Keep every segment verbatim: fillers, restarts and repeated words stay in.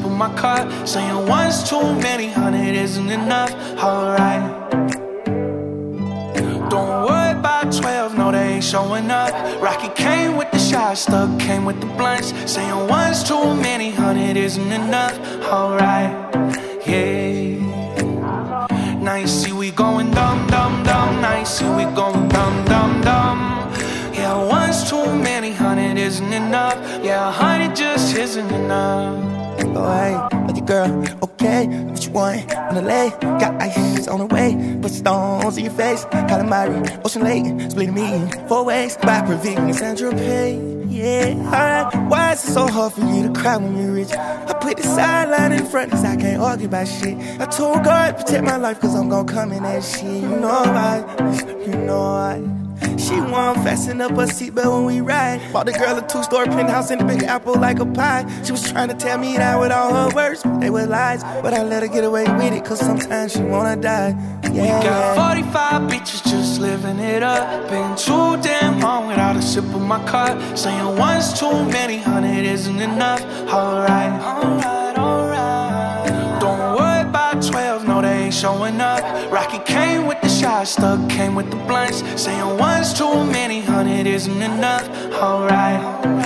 of my cup. Saying one's too many, hundred isn't enough. Alright. Don't worry about twelve, no they ain't showing up. Rocky came with the shots, Stuck came with the blunts. Saying one's too many, hundred isn't enough. Alright, yeah. Now you see we going dumb, dumb, dumb. Now you see we going dumb, dumb, dumb. Yeah, one's too many, hundred isn't enough. Yeah, a hundred just isn't enough. Oh, hey, with your girl, okay, what you want on the lay? Got ice on the way, put stones in your face. Calamari, Ocean Lake, split me in four ways. By Praveen and Sandra Pay, yeah, alright. Why is it so hard for you to cry when you're rich? I put the sideline in front cause I can't argue about shit. I told God, protect my life cause I'm gon' come in that shit. You know why, you know why. She want fasten up her seatbelt when we ride. Bought the girl a two-story penthouse in the Big Apple like a pie. She was trying to tell me that with all her words, they were lies. But I let her get away with it, cause sometimes she wanna die. Yeah, we got forty-five bitches just living it up. Been too damn long without a sip of my cup. Saying one's too many, hundred isn't enough. Alright, alright, alright. Don't worry about twelve, no they ain't showing up. Rocky came with the shots, Stuck came with the blunts. Saying one's too many, hundred isn't enough. Alright,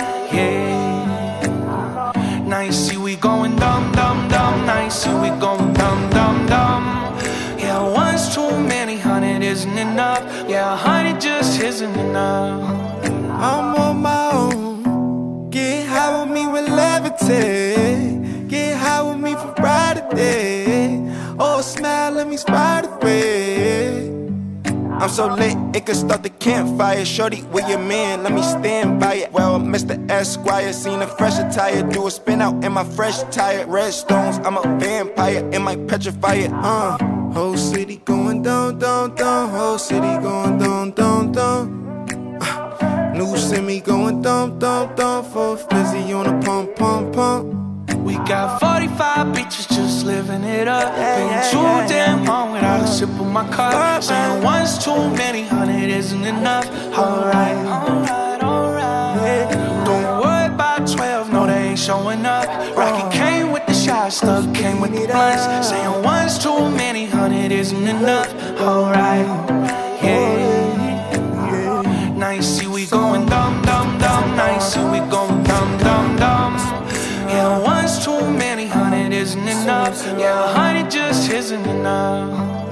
yeah. Now you see we going dumb, dumb, dumb. Now you see we going dumb, dumb, dumb. Yeah, one's too many, hundred isn't enough. Yeah, a hundred just isn't enough. I'm on my own. Get high with me with levitate. Get high with me for Friday. Oh, smile, let me spot the way. I'm so lit, it could start the campfire. Shorty, where your man? Let me stand by it. Well, Mister Esquire, seen a fresh attire. Do a spin out in my fresh tire. Red stones, I'm a vampire. It might petrify it, uh. Whole city going down, down, down. Whole city going down, down, down. Uh, new semi going down, down, down. For Fizzy on a pump, pump, pump. We got forty-five bitches just living it up. Been too damn long without a sip of my cup. Saying one's too many, hundred isn't enough. Alright, alright, alright. Don't worry about twelve, no they ain't showing up. Rocky came with the shots, Stuck came with the blunts. Saying one's too many, hundred isn't enough. Alright, yeah. Now you see we going dumb, dumb, dumb. Now you see we going dumb, dumb, dumb. Yeah, one's too many, hundred isn't enough. Yeah, a hundred just isn't enough.